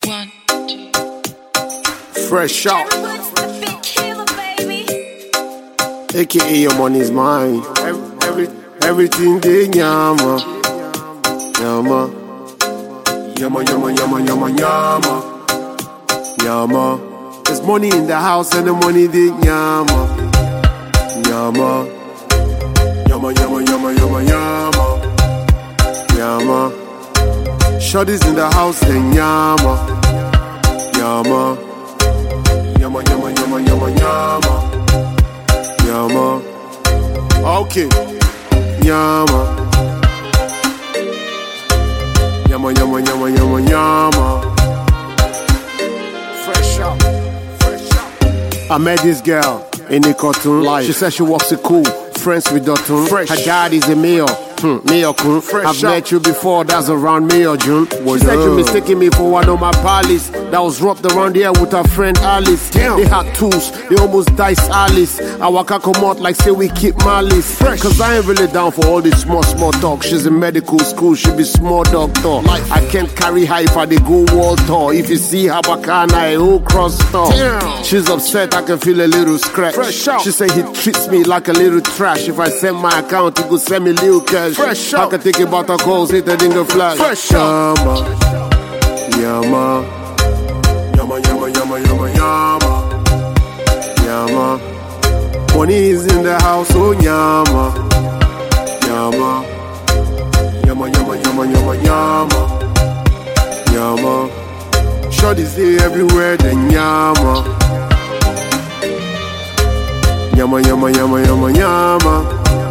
1, 2. Fresh out. AKA your money's mine. Everything they nyama. Nyama. Yama, yama, yama, yama, yama. Yama. There's money in the house and the money they nyama. Yama. Yama, yama, yama, yama, yama. Yama. Shorties in the house they nyama. Yama. Yama, yama, yama, yama, yama. Yama. Okay. Yama. Yama, yama, yama, yama, yama. Fresh up. Fresh up. I met this girl in the cartoon life. She said she walks a cool, friends with Dotun. Fresh. Her dad is a mayor. Mayor Kun. I've met you before, that's around May or June. She said you mistaking me for one of my palace that was wrapped around here with her friend Alice. Damn. They had tools, they almost diced Alice. I waka come out like say we keep malice. Fresh. Cause I ain't really down for all this small talk. She's in medical school, she be small doctor. I can't carry her if I dey go wall tour. If you see her bacana, I whole cross store. Damn. She's upset, I can feel a little scratch. Fresh out. She say he treats me like a little trash. If I send my account, he go send me little cash. Fresh out. I can take about a calls, hit the dingo flash. Fresh out. Yama. Yama, yama, yama, yama, yama. Yama. Money is in the house, oh yama. Yama. Yama, yama, yama, yama, yama. Yama. Shorties they everywhere, then yama. Yama, yama, yama, yama, yama.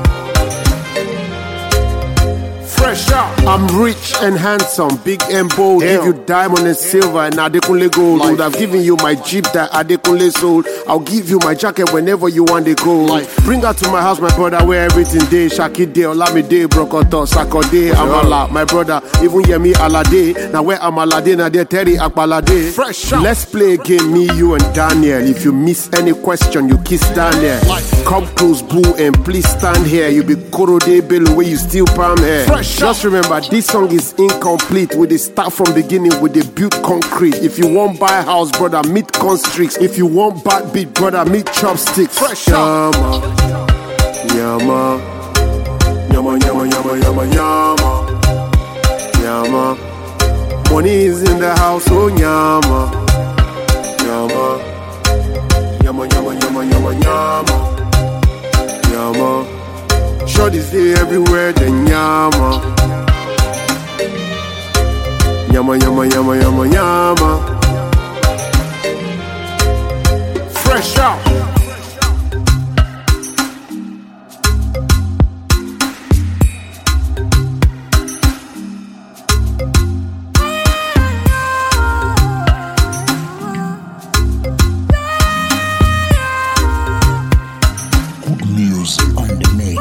Fresh out. I'm rich and handsome, big and bold. Give you diamond and silver and Adekunle gold. Would have given you my Jeep that Adekunle sold. I'll give you my jacket whenever you want to go. Bring her to my house, my brother, where everything day. Shaki day, Olamide, Brokoto, Sakode, Amala. My brother, even Yemi Alade. Now where Amalade, now they Terry Akbalade. Fresh out. Let's play a game, me, you and Daniel. If you miss any question, you kiss Daniel. Come close, boo, and please stand here. You be Korode Bello where you steal palm hair. Fresh. Just remember, this song is incomplete. With the start from beginning with the built concrete. If you want buy house, brother, meet constricts. If you want bad beat, brother, meet chopsticks. Fresh yama. Yama. Yama, yama, yama, yama, yama. Yama. Money is in the house, oh yama. Yama. Yama, yama, yama, yama, yama. Yama. Shorties they everywhere, then yama. Yama, yama, yama, yama, yama. Fresh out. Good music on the mix.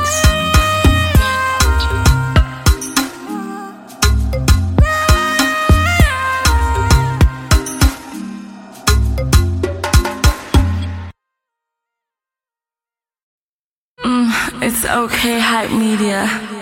It's okay, Hype Media.